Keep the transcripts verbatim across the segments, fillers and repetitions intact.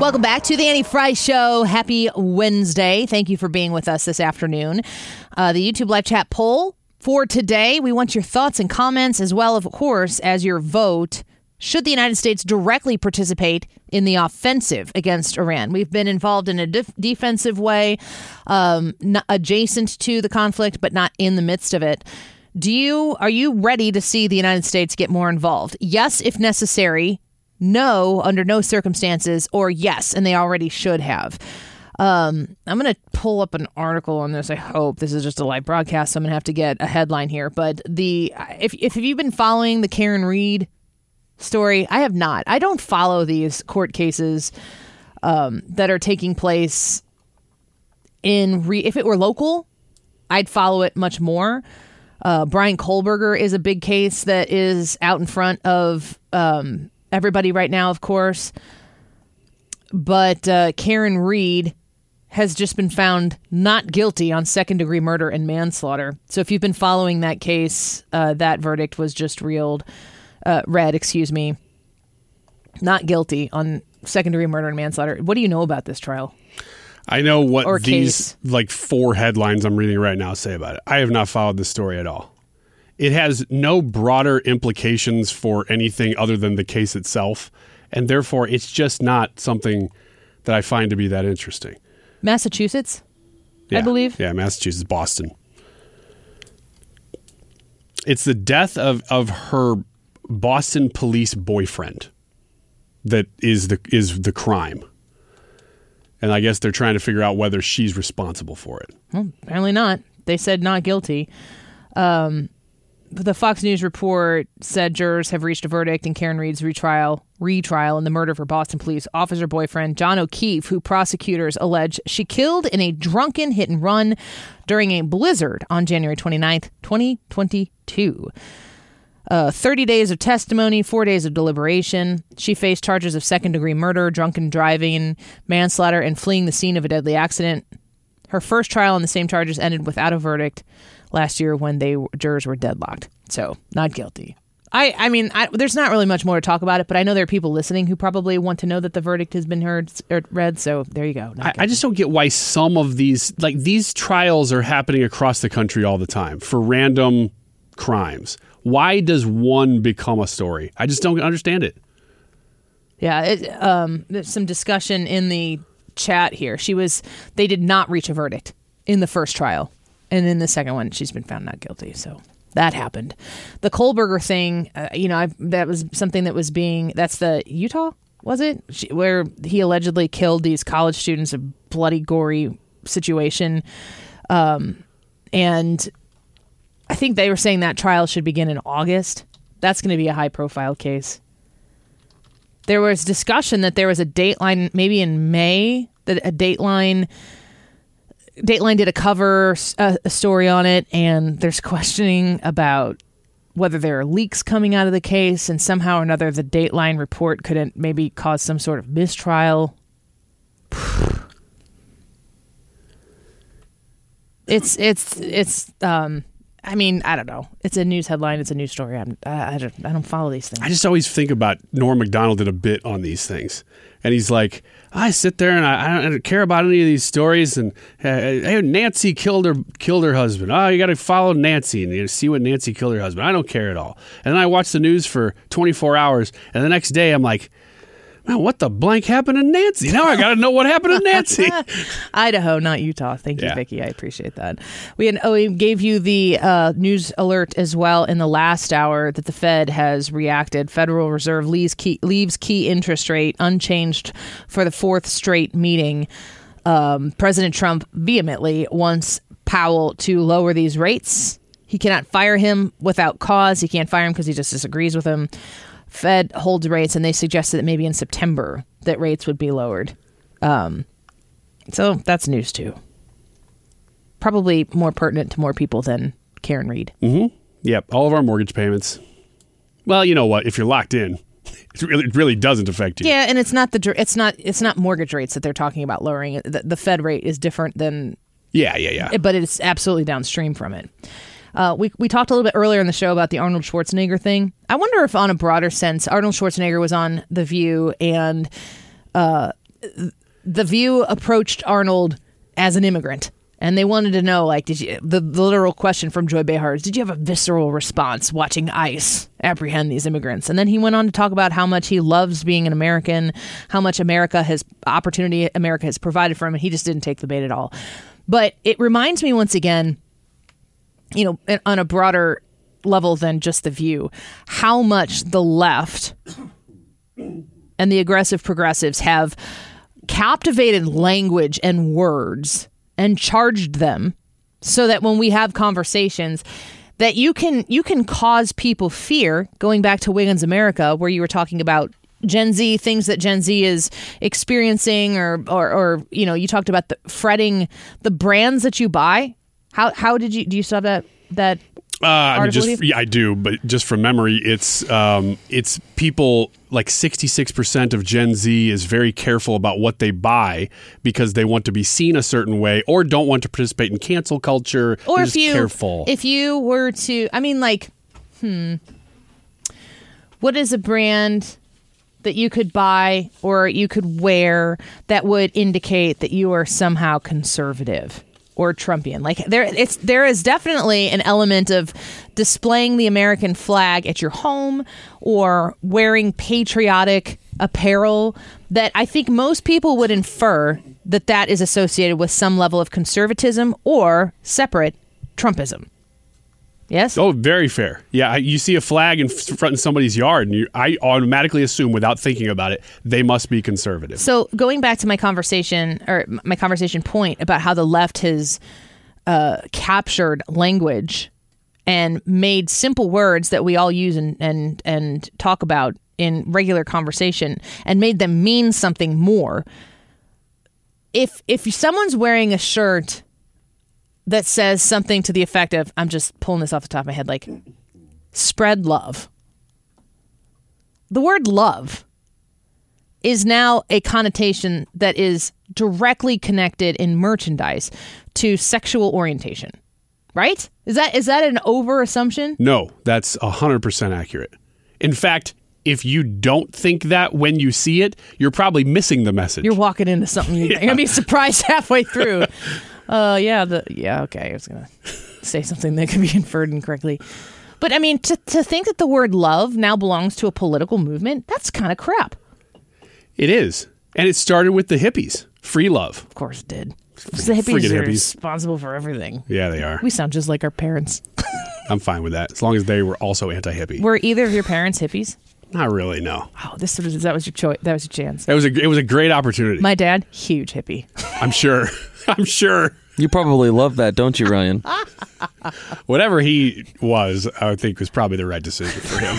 Welcome back to the Annie Fry Show. Happy Wednesday. Thank you for being with us this afternoon. Uh, the YouTube live chat poll for today. We want your thoughts and comments as well, of course, as your vote. Should the United States directly participate in the offensive against Iran? We've been involved in a def- defensive way, um, not adjacent to the conflict, but not in the midst of it. Do you are you ready to see the United States get more involved? Yes, if necessary. No, under no circumstances, or yes, and they already should have. Um, I'm going to pull up an article on this. I hope this is just a live broadcast, so I'm going to have to get a headline here. But the if if you've been following the Karen Read story, I have not. I don't follow these court cases um, that are taking place in. Re- if it were local, I'd follow it much more. Uh, Brian Kohlberger is a big case that is out in front of um, everybody right now, of course. But uh, Karen Read has just been found not guilty on second-degree murder and manslaughter. So if you've been following that case, uh, that verdict was just reeled, uh, read, excuse me, not guilty on second-degree murder and manslaughter. What do you know about this trial? I know what Or these case. like four headlines I'm reading right now say about it. I have not followed this story at all. It has no broader implications for anything other than the case itself, and therefore it's just not something that I find to be that interesting. Massachusetts, yeah. I believe. Yeah, Massachusetts, Boston. It's the death of, of her Boston police boyfriend that is the is the crime. And I guess they're trying to figure out whether she's responsible for it. Well, apparently not. They said not guilty. Um, the Fox News report said jurors have reached a verdict in Karen Read's retrial retrial in the murder of her Boston police officer boyfriend, John O'Keefe, who prosecutors allege she killed in a drunken hit and run during a blizzard on January twenty-ninth, twenty twenty-two. Uh, thirty days of testimony, four days of deliberation. She faced charges of second-degree murder, drunken driving, manslaughter, and fleeing the scene of a deadly accident. Her first trial on the same charges ended without a verdict last year when they jurors were deadlocked. So, not guilty. I, I mean, I, there's not really much more to talk about it, but I know there are people listening who probably want to know that the verdict has been heard or read. So there you go. I, I just don't get why some of these, like these trials are happening across the country all the time for random crimes. Why does one become a story? I just don't understand it. Yeah, it, um, there's some discussion in the chat here. She was, they did not reach a verdict in the first trial. And in the second one, she's been found not guilty. So that happened. The Kohlberger thing, uh, you know, I, that was something that was being, that's the Utah, was it? She, where he allegedly killed these college students, a bloody, gory situation. Um, and I think they were saying that trial should begin in August. That's going to be a high-profile case. There was discussion that there was a Dateline, maybe in May, that a Dateline... Dateline did a cover uh, a story on it, and there's questioning about whether there are leaks coming out of the case, and somehow or another the Dateline report couldn't maybe cause some sort of mistrial. It's it's it's um I mean, I don't know. It's a news headline. It's a news story. I'm, I, I, don't, I don't follow these things. I just always think about Norm Macdonald did a bit on these things. And he's like, I sit there and I, I don't care about any of these stories. And uh, hey, Nancy killed her killed her husband. Oh, you got to follow Nancy and you see what Nancy killed her husband. I don't care at all. And then I watch the news for twenty-four hours. And the next day I'm like, man, what the blank happened to Nancy? Now I got to know what happened to Nancy. Idaho, not Utah. Thank you, Yeah. Vicki. I appreciate that. We, had, oh, we gave you the uh, news alert as well in the last hour that the Fed has reacted. Federal Reserve leaves key, leaves key interest rate unchanged for the fourth straight meeting. Um, President Trump vehemently wants Powell to lower these rates. He cannot fire him without cause. He can't fire him because he just disagrees with him. Fed holds rates, and they suggested that maybe in September that rates would be lowered. Um, so that's news, too. Probably more pertinent to more people than Karen Read. Mm-hmm. Yep, all of our mortgage payments. Well, you know what? If you're locked in, it really, it really doesn't affect you. Yeah, and it's not the it's not it's not mortgage rates that they're talking about lowering. The, the Fed rate is different than Yeah, yeah, yeah. but it's absolutely downstream from it. Uh, we we talked a little bit earlier in the show about the Arnold Schwarzenegger thing. I wonder if on a broader sense, Arnold Schwarzenegger was on The View and uh, The View approached Arnold as an immigrant. And they wanted to know, like, did you, the, the literal question from Joy Behar is, did you have a visceral response watching ICE apprehend these immigrants? And then he went on to talk about how much he loves being an American, how much America has, opportunity America has provided for him, and he just didn't take the bait at all. But it reminds me once again, you know, on a broader level than just The View, how much the left and the aggressive progressives have captivated language and words and charged them so that when we have conversations that you can you can cause people fear, going back to Wiggins America, where you were talking about Gen Z, things that Gen Z is experiencing, or or, or you know, you talked about the fretting the brands that you buy. How how did you do you still have that that Uh, I mean, just yeah, I do, but just from memory, it's um, it's people like sixty-six percent of Gen Z is very careful about what they buy because they want to be seen a certain way or don't want to participate in cancel culture. Or They're if just you careful. if you were to, I mean, like, hmm, what is a brand that you could buy or you could wear that would indicate that you are somehow conservative or Trumpian? Like, there, it's there is definitely an element of displaying the American flag at your home or wearing patriotic apparel that I think most people would infer that that is associated with some level of conservatism or separate Trumpism. Yes? Oh, very fair. Yeah, I- you see a flag in f- front of somebody's yard, and you, I automatically assume, without thinking about it, they must be conservative. So going back to my conversation or my conversation point about how the left has uh, captured language and made simple words that we all use and, and, and talk about in regular conversation and made them mean something more. If if someone's wearing a shirt that says something to the effect of, I'm just pulling this off the top of my head, like, spread love. The word love is now a connotation that is directly connected in merchandise to sexual orientation, right? Is that is that an over assumption? No, that's one hundred percent accurate. In fact, if you don't think that when you see it, you're probably missing the message. You're walking into something you're going to be surprised halfway through. Uh, yeah, the yeah, okay. I was going to say something that could be inferred incorrectly. But, I mean, to, to think that the word love now belongs to a political movement, that's kind of crap. It is. And it started with the hippies. Free love. Of course it did. The hippies Friggin' are hippies. responsible for everything. Yeah, they are. We sound just like our parents. I'm fine with that, as long as they were also anti-hippie. Were either of your parents hippies? Not really, no. Oh, this was, that was your choice. That was your chance. It was a it was a great opportunity. My dad, huge hippie. I'm sure. I'm sure. You probably love that, don't you, Ryan? Whatever he was, I would think was probably the right decision for him.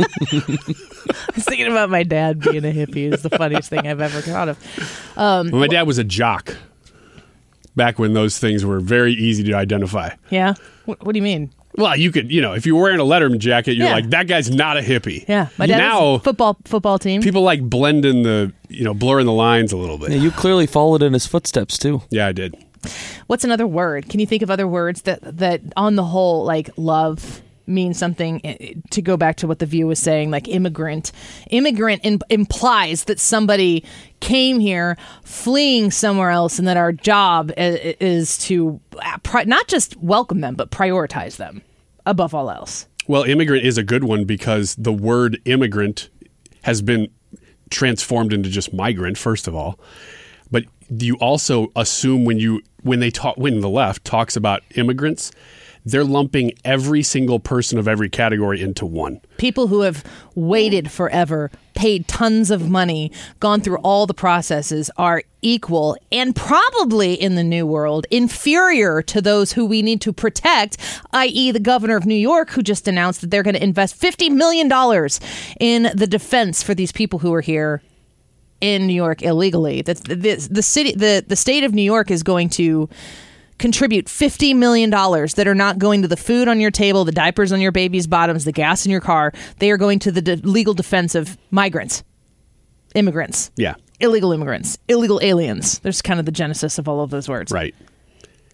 I was thinking about my dad being a hippie. It's the funniest thing I've ever thought of. Um, Well, my dad was a jock back when those things were very easy to identify. yeah? What, what do you mean? Well, you could, you know, if you were wearing a Letterman jacket, you're Yeah. like, that guy's not a hippie. Yeah, my dad now, was a football football team. people like blend in the, you know, blurring the lines a little bit. Yeah, you clearly followed in his footsteps, too. Yeah, I did. What's another word? Can you think of other words that that on the whole, like, love means something? eh, to go back to what The View was saying, like immigrant. Immigrant im- implies that somebody came here fleeing somewhere else, and that our job i- is to uh, pri- not just welcome them, but prioritize them above all else. Well, immigrant is a good one because the word immigrant has been transformed into just migrant, first of all. But you also assume when you when they talk when the left talks about immigrants, they're lumping every single person of every category into one. People who have waited forever, paid tons of money, gone through all the processes are equal and probably in the new world inferior to those who we need to protect, that is the governor of New York, who just announced that they're going to invest fifty million dollars in the defense for these people who are here in New York illegally. That's the, the, the city, the, the state of New York is going to contribute fifty million dollars that are not going to the food on your table, the diapers on your baby's bottoms, the gas in your car. They are going to the de- legal defense of migrants, immigrants, Yeah, illegal immigrants, illegal aliens. There's kind of the genesis of all of those words. right.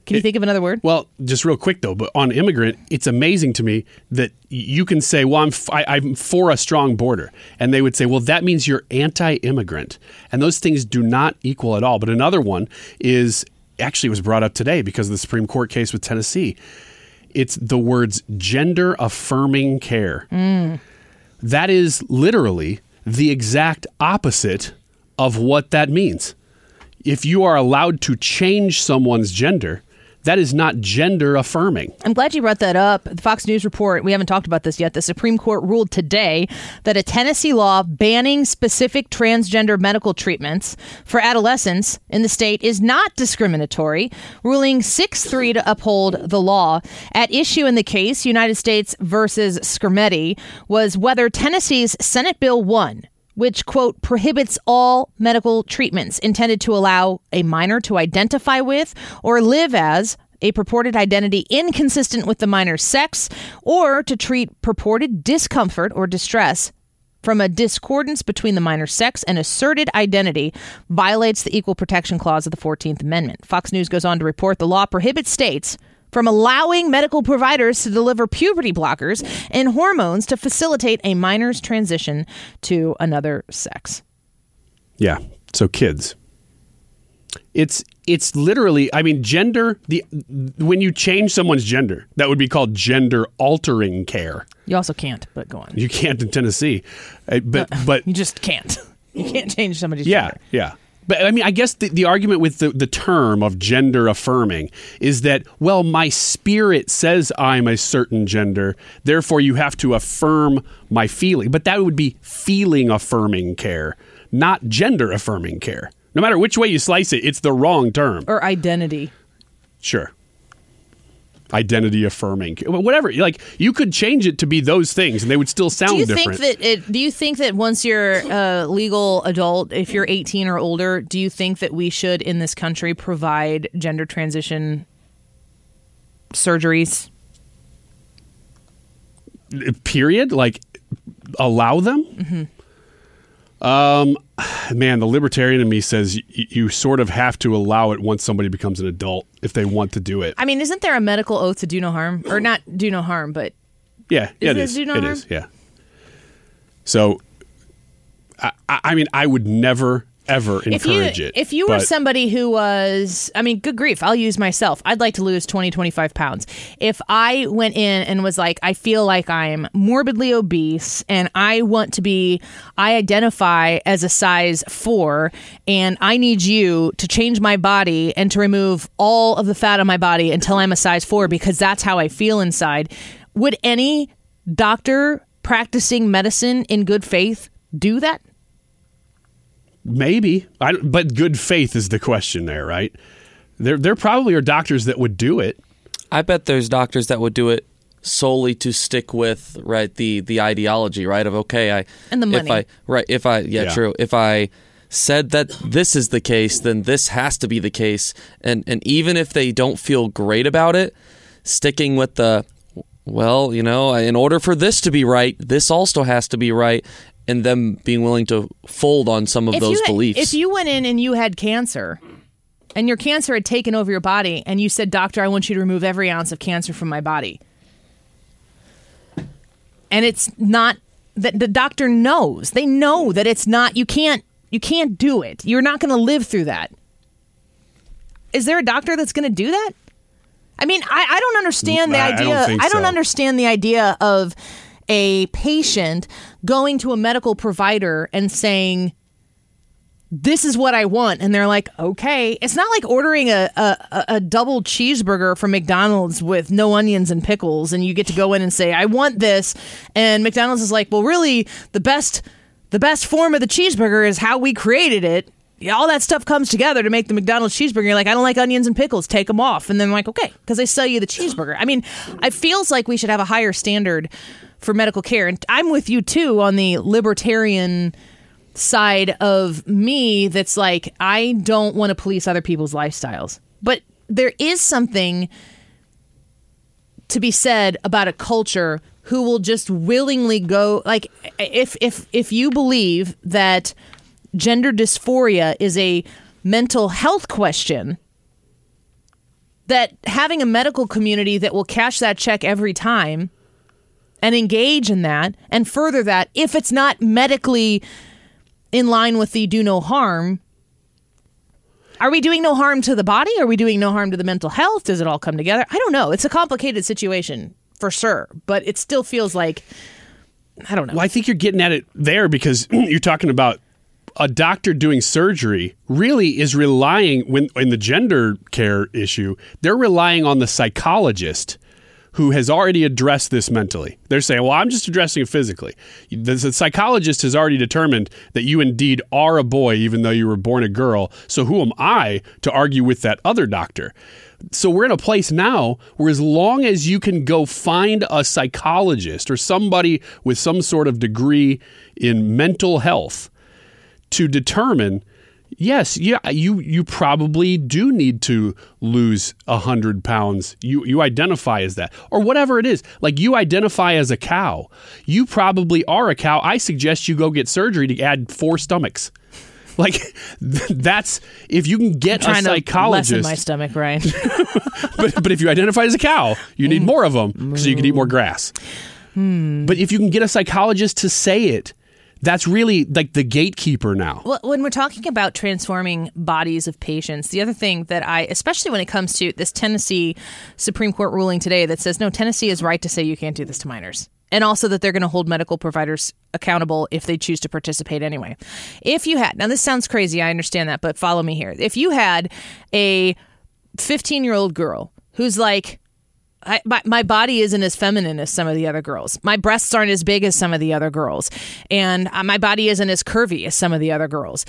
Can you It- think of another word? Well, just real quick though, but on immigrant, it's amazing to me that you can say, "Well, I'm f- I, I'm for a strong border," and they would say, "Well, that means you're anti-immigrant," and those things do not equal at all. But another one is actually was brought up today because of the Supreme Court case with Tennessee. It's the words gender affirming care. Mm. That is literally the exact opposite of what that means. If you are allowed to change someone's gender, that is not gender affirming. I'm glad you brought that up. The Fox News report, we haven't talked about this yet. The Supreme Court ruled today that a Tennessee law banning specific transgender medical treatments for adolescents in the state is not discriminatory, ruling six three to uphold the law. At issue in the case, United States versus Skermeti, was whether Tennessee's Senate Bill one, which, quote, prohibits all medical treatments intended to allow a minor to identify with or live as a purported identity inconsistent with the minor's sex, or to treat purported discomfort or distress from a discordance between the minor's sex and asserted identity, violates the Equal Protection Clause of the fourteenth Amendment. Fox News goes on to report the law prohibits states from allowing medical providers to deliver puberty blockers and hormones to facilitate a minor's transition to another sex. Yeah. So kids. It's it's literally, I mean, gender, the when you change someone's gender, that would be called gender altering care. You also can't, but go on. You can't in Tennessee. Uh, But but You just can't. You can't change somebody's yeah, gender. yeah. But I mean, I guess the, the argument with the, the term of gender affirming is that, well, my spirit says I'm a certain gender, therefore you have to affirm my feeling. But that would be feeling affirming care, not gender affirming care. No matter which way you slice it, it's the wrong term. Or identity. Sure. Identity affirming, whatever. Like, you could change it to be those things, and they would still sound Do you different. think that it, do you think that once you're a legal adult, if you're eighteen or older, do you think that we should in this country provide gender transition surgeries? Period? Like, allow them? Mm-hmm. Um, man, the libertarian in me says y- you sort of have to allow it once somebody becomes an adult if they want to do it. I mean, isn't there a medical oath to do no harm? Or not do no harm, but Yeah, yeah, it it is. do no It harm? is, yeah. So, I, I I mean, I would never, ever if you encourage it. if you were but- somebody who was, I mean, good grief, I'll use myself. I'd like to lose twenty, twenty-five pounds. If I went in and was like, I feel like I'm morbidly obese and I want to be, I identify as a size four and I need you to change my body and to remove all of the fat on my body until I'm a size four because that's how I feel inside. Would any doctor practicing medicine in good faith do that? Maybe, I, but good faith is the question there, right? There, there probably are doctors that would do it. I bet there's doctors that would do it solely to stick with right the the ideology, right? Of okay, I And the money. If I right, if I yeah, Yeah. true. If I said that this is the case, then this has to be the case, and and even if they don't feel great about it, sticking with the well, you know, in order for this to be right, this also has to be right. And them being willing to fold on some of If those you had- beliefs. If you went in and you had cancer and your cancer had taken over your body and you said, doctor, I want you to remove every ounce of cancer from my body. And it's not that the doctor knows. They know that it's not, you can't, you can't do it. You're not going to live through that. Is there a doctor that's going to do that? I mean, I, I don't understand the I- I don't idea. think I don't so. understand the idea of a patient going to a medical provider and saying, this is what I want. And they're like, okay. It's not like ordering a, a, a double cheeseburger from McDonald's with no onions and pickles. And you get to go in and say, I want this. And McDonald's is like, well, really, the best the best form of the cheeseburger is how we created it. Yeah, all that stuff comes together to make the McDonald's cheeseburger. You're like, I don't like onions and pickles. Take them off. And then I'm like, okay, because they sell you the cheeseburger. I mean, it feels like we should have a higher standard for medical care. And I'm with you, too, on the libertarian side of me that's like, I don't want to police other people's lifestyles. But there is something to be said about a culture who will just willingly go, like, if if if you believe that gender dysphoria is a mental health question, that having a medical community that will cash that check every time and engage in that and further that, if it's not medically in line with the do no harm, are we doing no harm to the body? Are we doing no harm to the mental health? Does it all come together? I don't know. It's a complicated situation for sure, but it still feels like, I don't know. Well, I think you're getting at it there because you're talking about a doctor doing surgery really is relying, when in the gender care issue, they're relying on the psychologist who has already addressed this mentally. They're saying, well, I'm just addressing it physically. The, the psychologist has already determined that you indeed are a boy, even though you were born a girl. So who am I to argue with that other doctor? So we're in a place now where as long as you can go find a psychologist or somebody with some sort of degree in mental health to determine, yes, yeah, you you probably do need to lose one hundred pounds. You you identify as that. Or whatever it is. Like you identify as a cow. You probably are a cow. I suggest you go get surgery to add four stomachs. Like that's, if you can get I'm a trying psychologist. To lessen my stomach, Ryan. but but if you identify as a cow, you need more of them so you can eat more grass. Hmm. But if you can get a psychologist to say it, that's really like the gatekeeper now. Well, when we're talking about transforming bodies of patients, the other thing that I, especially when it comes to this Tennessee Supreme Court ruling today that says, no, Tennessee is right to say you can't do this to minors. And also that they're going to hold medical providers accountable if they choose to participate anyway. If you had, now this sounds crazy, I understand that, but follow me here. If you had a fifteen-year-old girl who's like, I, my, my body isn't as feminine as some of the other girls. My breasts aren't as big as some of the other girls. And uh, my body isn't as curvy as some of the other girls.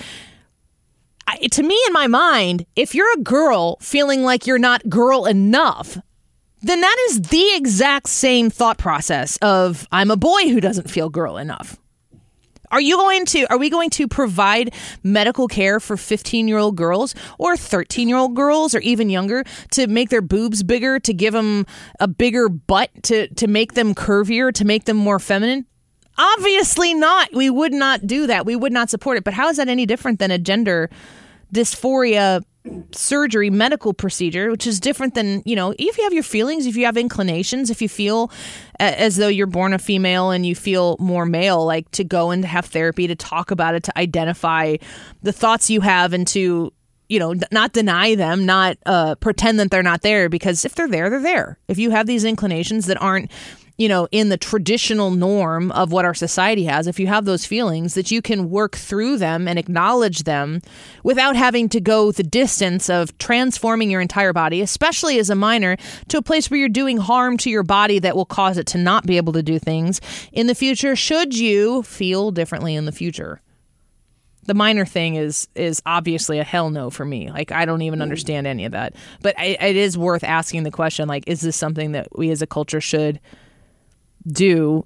I, to me, in my mind, if you're a girl feeling like you're not girl enough, then that is the exact same thought process of I'm a boy who doesn't feel girl enough. Are you going to, are we going to provide medical care for fifteen-year-old girls or thirteen-year-old girls or even younger to make their boobs bigger, to give them a bigger butt, to, to make them curvier, to make them more feminine? Obviously not. We would not do that. We would not support it. But how is that any different than a gender dysphoria surgery medical procedure, which is different than, you know, if you have your feelings, if you have inclinations, if you feel a- as though you're born a female and you feel more male, like to go and to have therapy, to talk about it, to identify the thoughts you have and to, you know, not deny them, not uh, pretend that they're not there, because if they're there, they're there. If you have these inclinations that aren't, you know, in the traditional norm of what our society has, if you have those feelings, that you can work through them and acknowledge them without having to go the distance of transforming your entire body, especially as a minor, to a place where you're doing harm to your body that will cause it to not be able to do things in the future, should you feel differently in the future. The minor thing is is obviously a hell no for me. Like, I don't even understand any of that. But I, it is worth asking the question, like, is this something that we as a culture should do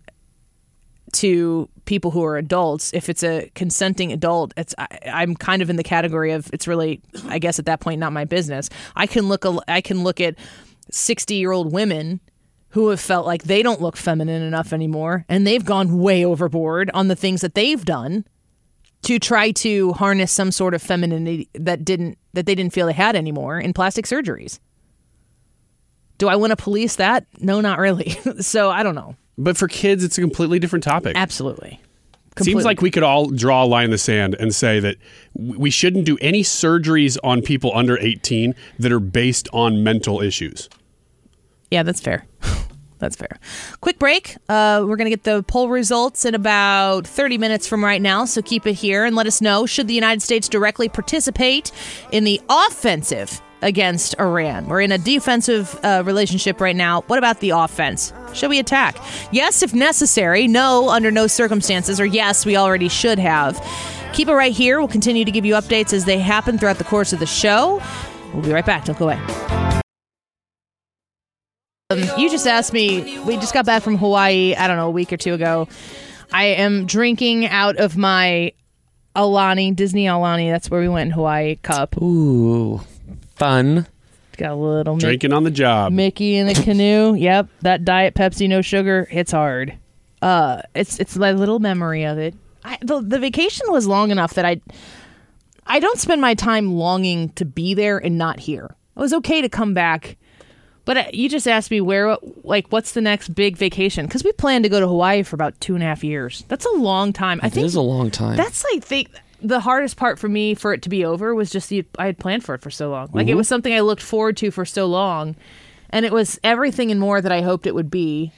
to people who are adults? If it's a consenting adult, it's I, I'm kind of in the category of, it's really, I guess at that point, not my business. I can look I can look at sixty year old women who have felt like they don't look feminine enough anymore, and they've gone way overboard on the things that they've done to try to harness some sort of femininity that didn't that they didn't feel they had anymore in plastic surgeries. Do I want to police that? No, not really. So I don't know. But for kids, it's a completely different topic. Absolutely. Completely. Seems like we could all draw a line in the sand and say that we shouldn't do any surgeries on people under eighteen that are based on mental issues. Yeah, that's fair. That's fair. Quick break. Uh, we're going to get the poll results in about thirty minutes from right now, so keep it here and let us know, should the United States directly participate in the offensive against Iran? We're in a defensive uh, relationship right now. What about the offense? Should we attack? Yes, if necessary. No, under no circumstances. Or yes, we already should have. Keep it right here. We'll continue to give you updates as they happen throughout the course of the show. We'll be right back. Don't go away. Um, you just asked me, we just got back from Hawaii, I don't know, a week or two ago. I am drinking out of my Aulani, Disney Aulani, that's where we went in Hawaii, cup. Ooh, fun. Got a little drinking Mickey, on the job. Mickey in the canoe. Yep, that Diet Pepsi, no sugar, hits hard. Uh, it's it's my little memory of it. I, the, the vacation was long enough that I, I don't spend my time longing to be there and not here. It was okay to come back But uh, you just asked me where, like, what's the next big vacation? Because we plan to go to Hawaii for about two and a half years. That's a long time. I It think is a long time. That's like the the hardest part for me for it to be over was just the I had planned for it for so long. Like it was something I looked forward to for so long, and it was everything and more that I hoped it would be.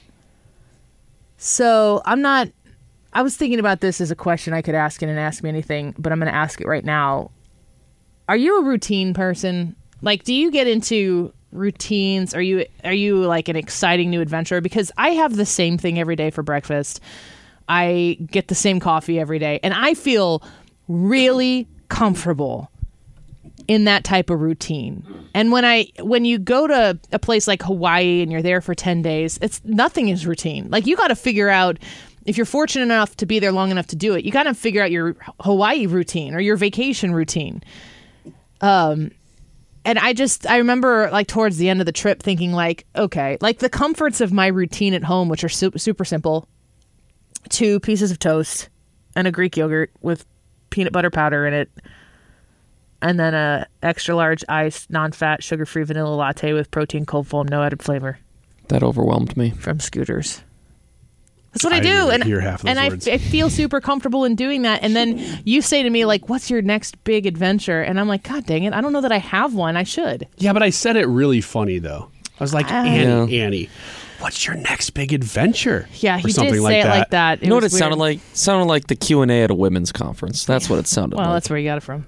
So I'm not. I was thinking about this as a question I could ask in an Ask Me Anything, but I'm going to ask it right now. Are you a routine person? Like, do you get into routines? Are you are you like an exciting new adventure? Because I have the same thing every day for breakfast. I get the same coffee every day, and I feel really comfortable in that type of routine. And when I when you go to a place like Hawaii and you're there for ten days, it's nothing is routine. Like, you got to figure out, if you're fortunate enough to be there long enough to do it, you got to figure out your Hawaii routine or your vacation routine. Um And I just, I remember like towards the end of the trip thinking like, okay, like the comforts of my routine at home, which are super, super simple, two pieces of toast and a Greek yogurt with peanut butter powder in it. And then a extra large iced, non-fat, sugar-free vanilla latte with protein, cold foam, no added flavor That overwhelmed me. from Scooters. That's what I, I do. didn't And, hear half of those and I, words. I feel super comfortable in doing that. And then you say to me, like, what's your next big adventure? And I'm like, God dang it. I don't know that I have one. I should. Yeah, but I said it really funny though. I was like, Ah. Annie, Yeah. Annie, what's your next big adventure? Yeah, Or he did something say like it that. like that. It You know what it was sounded weird. like? It sounded like the Q and A at a women's conference. That's what it sounded Well, like. that's where you got it from.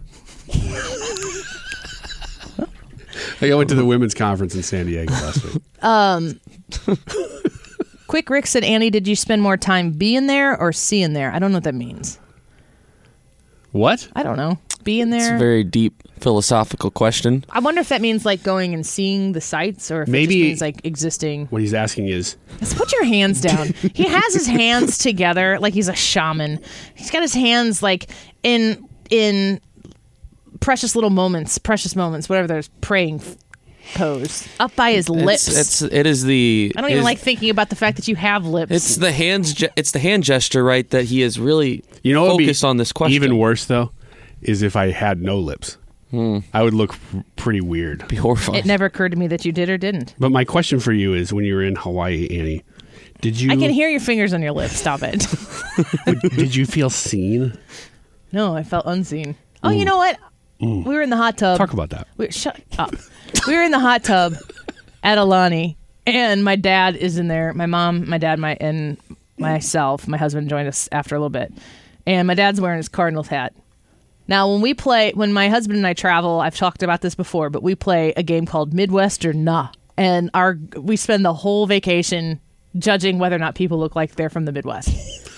Like, I went to the women's conference in San Diego last week. Quick Rick said, Annie, did you spend more time being there or seeing there? I don't know what that means. What? I don't know. Being It's there? a very deep philosophical question. I wonder if that means like going and seeing the sights or if Maybe- it just means like existing. What he's asking is, Let's put your hands down. He has his hands together like he's a shaman. He's got his hands like in in precious little moments, precious moments, whatever there's praying f- pose up by his lips. It's, it's it is the. I don't it even is- like thinking about the fact that you have lips. It's the hands. Ge- it's the hand gesture, right? That he is really you know, what would be focused on this question. even worse though, is if I had no lips. Hmm. I would look p- pretty weird. Be horrifying. It never occurred to me that you did or didn't. But my question for you is, when you were in Hawaii, Annie, did you I can hear your fingers on your lips. Stop it. did you feel seen? No, I felt unseen. Oh, you know what? We were in the hot tub. Talk about that. We, shut up. We were in the hot tub at Alani, and my dad is in there. My mom, my dad, my and myself, my husband joined us after a little bit, and my dad's wearing his Cardinals hat. Now, when we play, when my husband and I travel, I've talked about this before, but we play a game called Midwest or Nah, and our we spend the whole vacation judging whether or not people look like they're from the Midwest.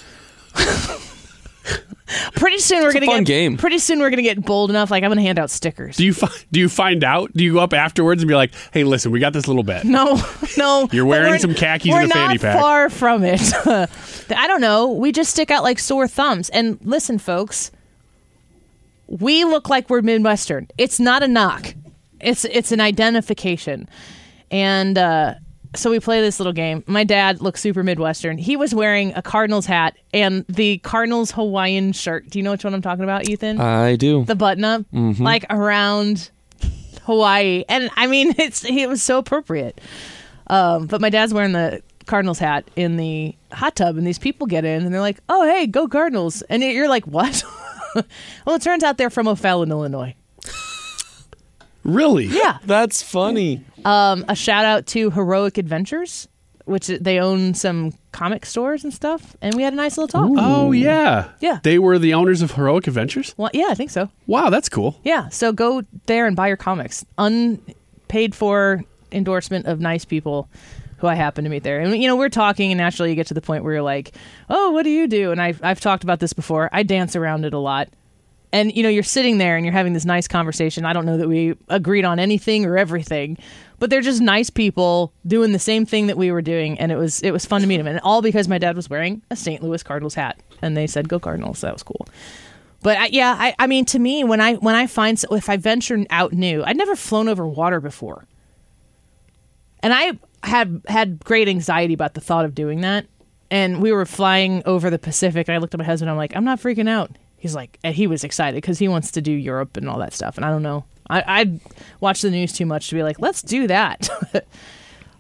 Pretty soon we're It's a gonna fun get game. pretty soon we're gonna get bold enough. Like I'm gonna hand out stickers. Do you fi- do you find out? Do you go up afterwards and be like, "Hey, listen, we got this little bet." No, no. You're But wearing we're- some khakis we're and a fanny not pack. far from it. I don't know. We just stick out like sore thumbs. And listen, folks, we look like we're Midwestern. It's not a knock. It's it's an identification. And uh, so we play this little game. My dad looks super Midwestern. He was wearing a Cardinals hat and the Cardinals Hawaiian shirt. Do you know which one I'm talking about, Ethan? I do. the button up, like around Hawaii, and I mean, it's it was so appropriate. Um, but my dad's wearing the Cardinals hat in the hot tub, and these people get in, and they're like, "Oh, hey, go Cardinals!" And you're like, "What?" Well, it turns out they're from O'Fallon, Illinois. Really? Yeah. That's funny. Um, a shout out to Heroic Adventures, which they own some comic stores and stuff, and we had a nice little talk. Oh yeah. Yeah. They were the owners of Heroic Adventures. Well, yeah, I think so. Wow, that's cool. Yeah, so go there and buy your comics. Unpaid for endorsement of nice people who I happen to meet there. And, you know, we're talking, and naturally you get to the point where you're like, oh, what do you do? And I've, I've talked about this before. I dance around it a lot. And, you know, you're sitting there and you're having this nice conversation. I don't know that we agreed on anything or everything, but they're just nice people doing the same thing that we were doing. And it was it was fun to meet them. And all because my dad was wearing a Saint Louis Cardinals hat. And they said, go Cardinals. So that was cool. But I, yeah, I, I mean, to me, when I when I find, if I venture out new, I'd never flown over water before. And I had had great anxiety about the thought of doing that. And we were flying over the Pacific, and I looked at my husband, I'm like, I'm not freaking out. He's like, and he was excited because he wants to do Europe and all that stuff. And I don't know. I, I'd watch the news too much to be like, let's do that.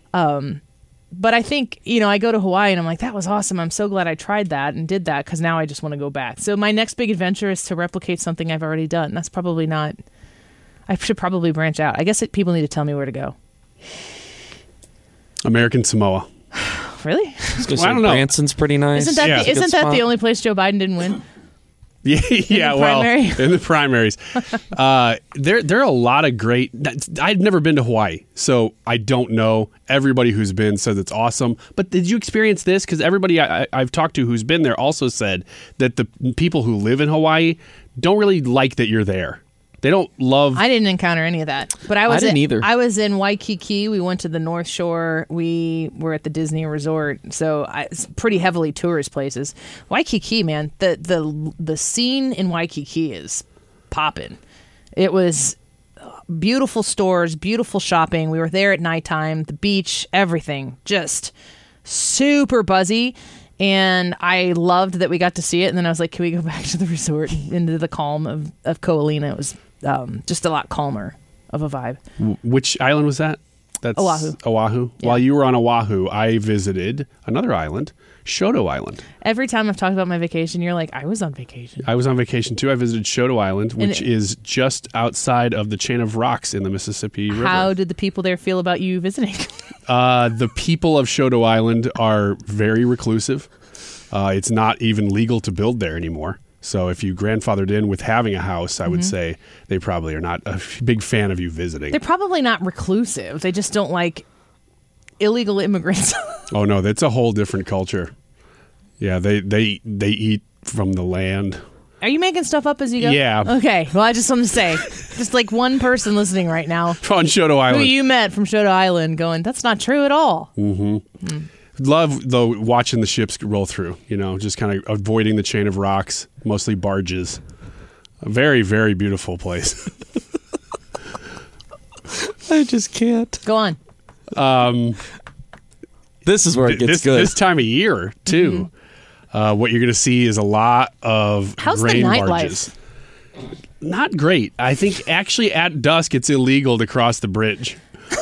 Um, but I think, you know, I go to Hawaii and I'm like, that was awesome. I'm so glad I tried that and did that because now I just want to go back. So my next big adventure is to replicate something I've already done. That's probably not, I should probably branch out. I guess it, people need to tell me where to go. American Samoa. Really? I, was gonna Well, I say don't know. Branson's pretty nice. Isn't that, Yeah. the, It's a good isn't that spot. the only place Joe Biden didn't win? Yeah, yeah. the Well, primary? in the primaries, uh, there there are a lot of great. I've never been to Hawaii, so I don't know. Everybody who's been says it's awesome. But did you experience this? Because everybody I, I- I've talked to who's been there also said that the people who live in Hawaii don't really like that you're there. They don't love. I didn't encounter any of that, but I was didn't in, either. I was in Waikiki. We went to the North Shore. We were at the Disney Resort, so I, it's pretty heavily tourist places. Waikiki, man, the the the scene in Waikiki is popping. It was beautiful stores, beautiful shopping. We were there at nighttime, the beach, everything, just super buzzy. And I loved that we got to see it. And then I was like, can we go back to the resort, into the calm of, of Ko Olina? It was um, just a lot calmer of a vibe. Which island was that? That's Oahu. Oahu. Yeah. While you were on Oahu, I visited another island, Shoto Island. Every time I've talked about my vacation, you're like, I was on vacation. I was on vacation too. I visited Shoto Island, which it- is just outside of the chain of rocks in the Mississippi River. How did the people there feel about you visiting? Uh, the people of Shoto Island are very reclusive. Uh, it's not even legal to build there anymore. So if you grandfathered in with having a house, I would say they probably are not a f- big fan of you visiting. They're probably not reclusive. They just don't like illegal immigrants. Oh no, that's a whole different culture. Yeah, they they they eat from the land. Are you making stuff up as you go? Yeah. Okay. Well, I just want to say, just like one person listening right now On Shoto who Island. you met from Shoto Island going, that's not true at all. Love though watching the ships roll through. You know, just kind of avoiding the chain of rocks, mostly barges. A very very beautiful place. I just can't. Go on. Um, This is where it gets this good. this time of year too. Uh, what you're going to see is a lot of How's the grain nightlife? barges. Not great. I think actually at dusk it's illegal to cross the bridge.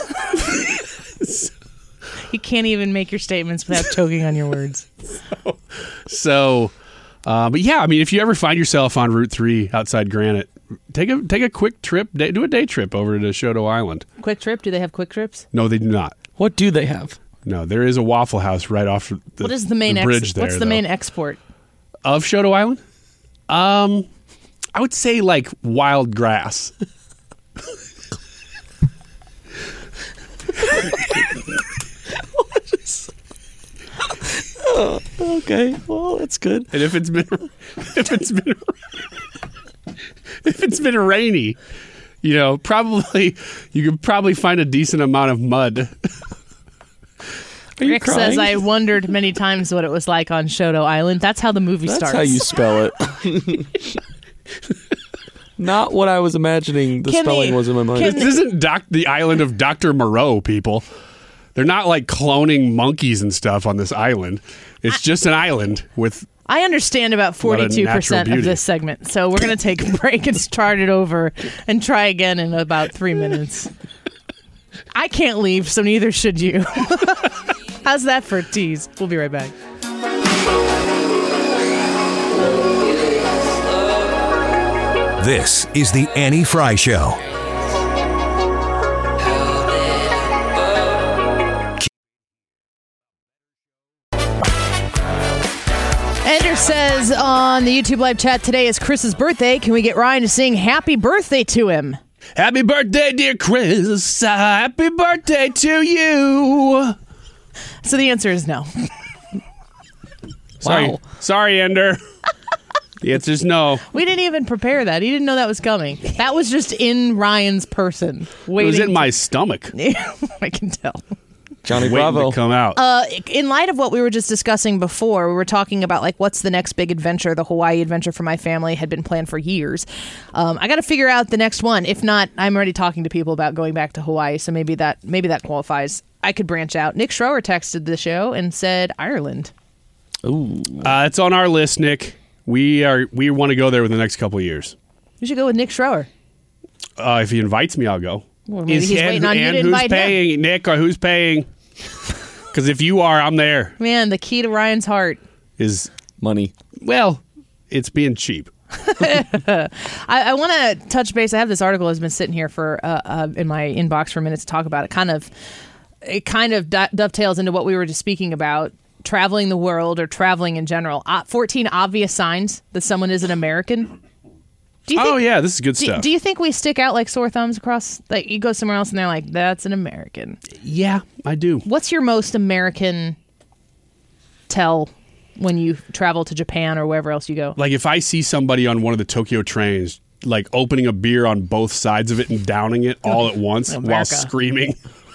You can't even make your statements without choking on your words. So, uh, but yeah, I mean, if you ever find yourself on Route Three outside Granite, take a take a quick trip, day, do a day trip over to Shoto Island. Quick trip? Do they have quick trips? No, they do not. What do they have? No, there is a Waffle House right off the, What is the main the ex- bridge there. What's the though. main export? of Shoto Island? Um, I would say like wild grass. Oh, okay, well, that's good. And if it's been if it's been if it's been rainy, you know, probably you could probably find a decent amount of mud. Are you Rick crying? says, I wondered many times what it was like on Shoto Island. That's how the movie That's starts. how you spell it. Not what I was imagining the Can spelling they- was in my mind. can- This isn't doc- the island of Doctor Moreau, people. They're not like cloning monkeys and stuff on this island. It's just an island with. I understand about lot of forty-two percent natural of this segment. So we're going to take a break and start it over and try again in about three minutes. I can't leave, so neither should you. How's that for a tease? We'll be right back. This is the Annie Fry Show. Ender says on the YouTube live chat, today is Chris's birthday. Can we get Ryan to sing happy birthday to him? Happy birthday, dear Chris. Happy birthday to you. So the answer is no. Sorry. Wow. Sorry, Ender. The answer is no. We didn't even prepare that. He didn't know that was coming. That was just in Ryan's person. It Waiting. was in my stomach. I can tell. Johnny Waiting Bravo. to come out. Uh, in light of what we were just discussing before, we were talking about like what's the next big adventure. The Hawaii adventure for my family had been planned for years. Um, I got to figure out the next one. If not, I'm already talking to people about going back to Hawaii, so maybe that maybe that qualifies. I could branch out. Nick Schroer texted the show and said Ireland. Ooh. Uh, it's on our list, Nick. We are we want to go there within the next couple of years. You should go with Nick Schroer. Uh, if he invites me, I'll go. Well, maybe he's and, waiting on you and to who's invite him. paying, Nick, or who's paying? Because if you are, I'm there. Man, the key to Ryan's heart. Is, Money. well, it's being cheap. I, I want to touch base. I have this article that's been sitting here for uh, uh, in my inbox for a minute to talk about it. Kind of, it kind of do- dovetails into what we were just speaking about, traveling the world or traveling in general. Uh, fourteen obvious signs that someone is an American. Do you think, Oh, yeah, this is good do, stuff. do you think we stick out like sore thumbs across? Like you go somewhere else and they're like, "That's an American." yeah, I do. What's your most American tell when you travel to Japan or wherever else you go? Like, if I see somebody on one of the Tokyo trains, like, opening a beer on both sides of it and downing it all at once while America. screaming.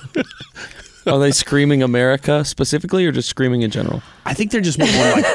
Are they screaming America specifically or just screaming in general? I think they're just more like,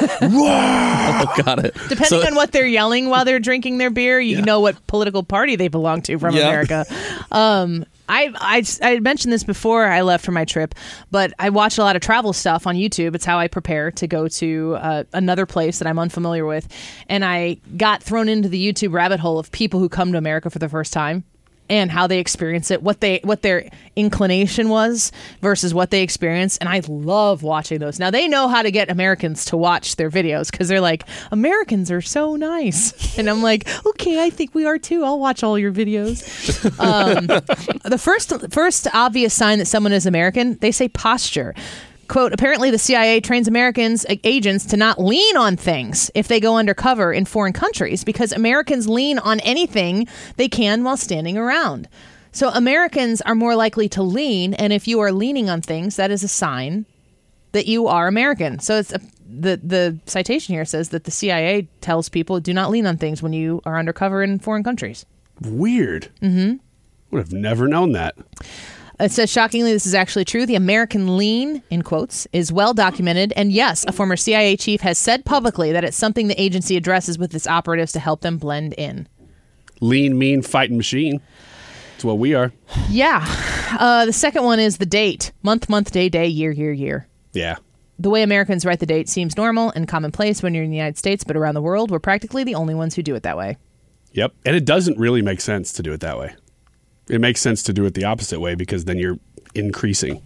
Oh, got it. Depending So- on what they're yelling while they're drinking their beer, you Yeah. know what political party they belong to from Yeah. America. Um, I, I I mentioned this before I left for my trip, but I watch a lot of travel stuff on YouTube. It's how I prepare to go to uh, another place that I'm unfamiliar with. And I got thrown into the YouTube rabbit hole of people who come to America for the first time and how they experience it, what they what their inclination was versus what they experience. And I love watching those. Now, they know how to get Americans to watch their videos because they're like, Americans are so nice. And I'm like, okay, I think we are too. I'll watch all your videos. Um, the first first obvious sign that someone is American, they say posture. Quote, apparently the C I A trains Americans uh, agents to not lean on things if they go undercover in foreign countries because Americans lean on anything they can while standing around. So Americans are more likely to lean, and if you are leaning on things, that is a sign that you are American. So it's a, the the citation here says that the C I A tells people do not lean on things when you are undercover in foreign countries. weird. Mm-hmm. Would have never known that. It says, shockingly, this is actually true. The American lean, in quotes, is well documented. And yes, a former C I A chief has said publicly that it's something the agency addresses with its operatives to help them blend in. Lean, mean, fighting machine. That's what we are. Yeah. Uh, the second one is the date. Month, month, day, day, year, year, year. Yeah. The way Americans write the date seems normal and commonplace when you're in the United States, but around the world, we're practically the only ones who do it that way. Yep. And it doesn't really make sense to do it that way. It makes sense to do it the opposite way because then you're increasing.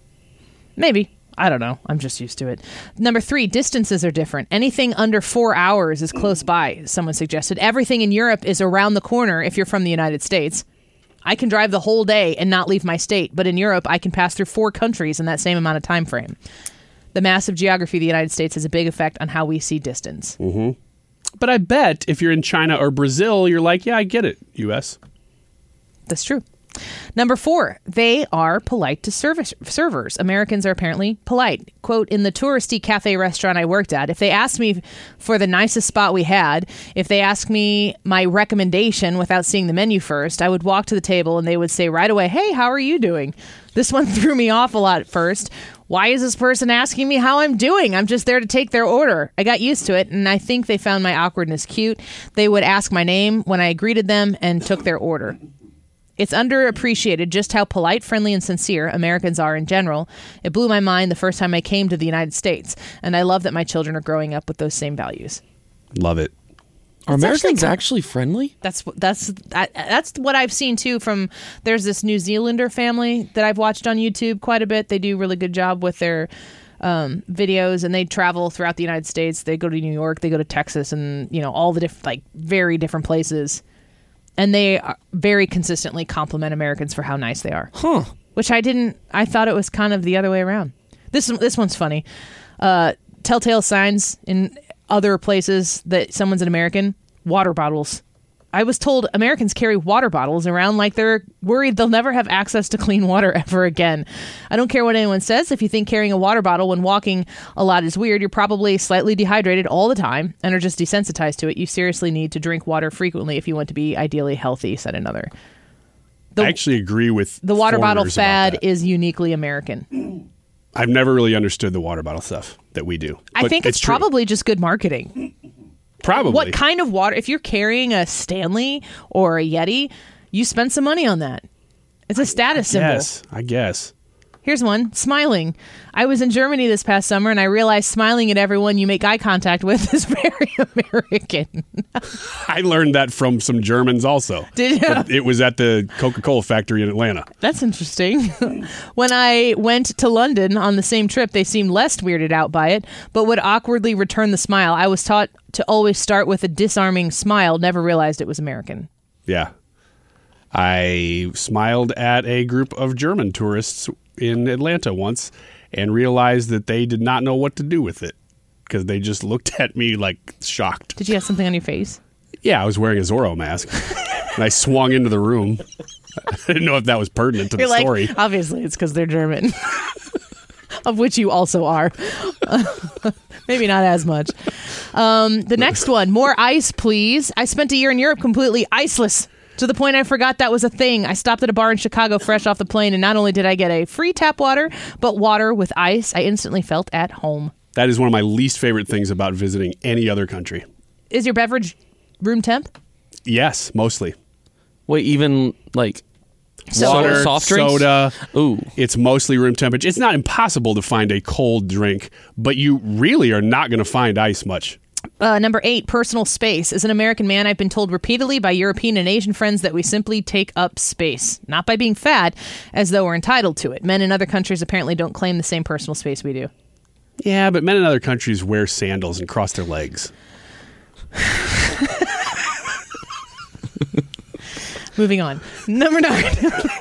Maybe. I don't know. I'm just used to it. Number three, distances are different. Anything under four hours is close by, someone suggested. Everything in Europe is around the corner if you're from the United States. I can drive the whole day and not leave my state, but in Europe, I can pass through four countries in that same amount of time frame. The massive geography of the United States has a big effect on how we see distance. Mm-hmm. But I bet if you're in China or Brazil, you're like, yeah, I get it, U S That's true. Number four, they are polite to service servers. Americans are apparently polite. Quote, in the touristy cafe restaurant I worked at, if they asked me for the nicest spot we had, if they asked me my recommendation without seeing the menu first, I would walk to the table and they would say right away, hey, how are you doing? This one threw me off a lot at first. Why is this person asking me how I'm doing? I'm just there to take their order. I got used to it, and I think they found my awkwardness cute. They would ask my name when I greeted them and took their order. It's underappreciated just how polite, friendly, and sincere Americans are in general. It blew my mind the first time I came to the United States, and I love that my children are growing up with those same values. Love it. Are It's Americans actually- actually friendly? That's that's that, that's what I've seen too. From there's this New Zealander family that I've watched on YouTube quite a bit. They do a really good job with their um, videos, and they travel throughout the United States. They go to New York, they go to Texas, and you know all the different like very different places. And they are very consistently compliment Americans for how nice they are. Huh. Which I didn't. I thought it was kind of the other way around. This this one's funny. Uh, telltale signs in other places that someone's an American. Water bottles. I was told Americans carry water bottles around like they're worried they'll never have access to clean water ever again. I don't care what anyone says. If you think carrying a water bottle when walking a lot is weird, you're probably slightly dehydrated all the time and are just desensitized to it. You seriously need to drink water frequently if you want to be ideally healthy, said another. The, I actually agree with the water bottle foreigners about fad that. is uniquely American. I've never really understood the water bottle stuff that we do. I But think it's, true. probably just good marketing. Probably. What kind of water? If you're carrying a Stanley or a Yeti, you spend some money on that. It's a status symbol. Yes, I guess. Here's one. Smiling. I was in Germany this past summer, and I realized smiling at everyone you make eye contact with is very American. I learned that from some Germans also. Did you? But it was at the Coca-Cola factory in Atlanta. That's interesting. When I went to London on the same trip, they seemed less weirded out by it, but would awkwardly return the smile. I was taught to always start with a disarming smile, never realized it was American. Yeah. I smiled at a group of German tourists in Atlanta once and realized that they did not know what to do with it because they just looked at me like shocked. Did you have something on your face? Yeah, I was wearing a Zorro mask and I swung into the room. I didn't know if that was pertinent to You're the like, story. obviously, it's because they're German, of which you also are. Maybe not as much. Um, the next one, more ice, please. I spent a year in Europe completely iceless. To the point I forgot that was a thing. I stopped at a bar in Chicago fresh off the plane, and not only did I get a free tap water, but water with ice. I instantly felt at home. That is one of my least favorite things about visiting any other country. Is your beverage room temp? Yes, mostly. Wait, even like So- Water, soft drinks? soda. Ooh. It's mostly room temperature. It's not impossible to find a cold drink, but you really are not going to find ice much. Uh, number eight, personal space. As an American man, I've been told repeatedly by European and Asian friends that we simply take up space, not by being fat, as though we're entitled to it. Men in other countries apparently don't claim the same personal space we do. Yeah, but men in other countries wear sandals and cross their legs. Moving on. Number nine.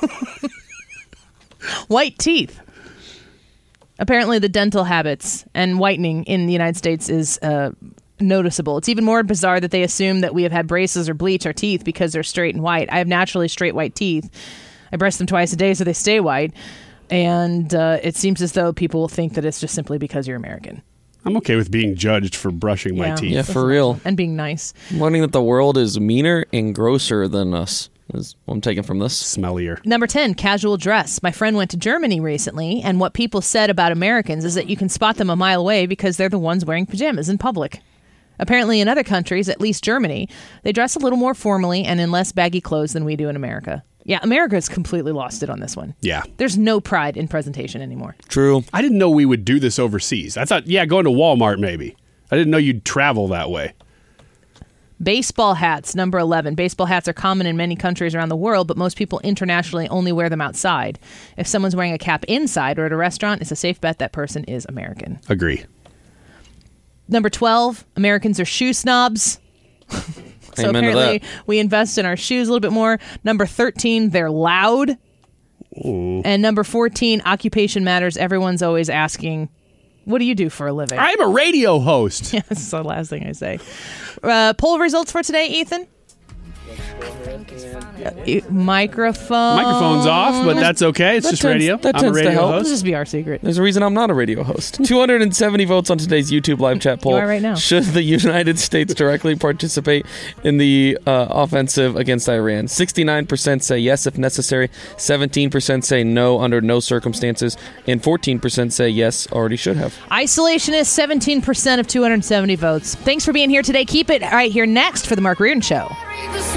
White teeth. Apparently the dental habits and whitening in the United States is uh, noticeable. It's even more bizarre that they assume that we have had braces or bleach our teeth because they're straight and white. I have naturally straight white teeth. I brush them twice a day so they stay white. And uh, it seems as though people think that it's just simply because you're American. I'm okay with being judged for brushing my Yeah. teeth. Yeah, for real. And being nice. I'm learning that the world is meaner and grosser than us. Is what I'm taking from this. Smellier. Number ten, casual dress. My friend went to Germany recently, and what people said about Americans is that you can spot them a mile away because they're the ones wearing pajamas in public. Apparently in other countries, at least Germany, they dress a little more formally and in less baggy clothes than we do in America. Yeah, America's completely lost it on this one. Yeah. There's no pride in presentation anymore. True. I didn't know we would do this overseas. I thought, yeah, going to Walmart maybe. I didn't know you'd travel that way. Baseball hats, number eleven. Baseball hats are common in many countries around the world, but most people internationally only wear them outside. If someone's wearing a cap inside or at a restaurant, it's a safe bet that person is American. Agree. Number twelve, Americans are shoe snobs. So Amen to apparently that. we invest in our shoes a little bit more. Number thirteen, they're loud. Ooh. And number fourteen, occupation matters. Everyone's always asking, what do you do for a living? I'm a radio host. Yeah, this is the last thing I say. Uh, poll results for today, Ethan? Uh, Microphone. Microphone's off, but that's okay. It's That just tends- radio. that I'm a tends to radio help. This host. just be our secret. There's a reason I'm not a radio host. two hundred seventy votes on today's YouTube live chat poll. You are right now. Should the United States directly participate in the uh, offensive against Iran? sixty-nine percent say yes if necessary, seventeen percent say no under no circumstances, and fourteen percent say yes, already should have. Isolationist, seventeen percent of two hundred seventy votes. Thanks for being here today. Keep it right here next for The Mark Reardon Show.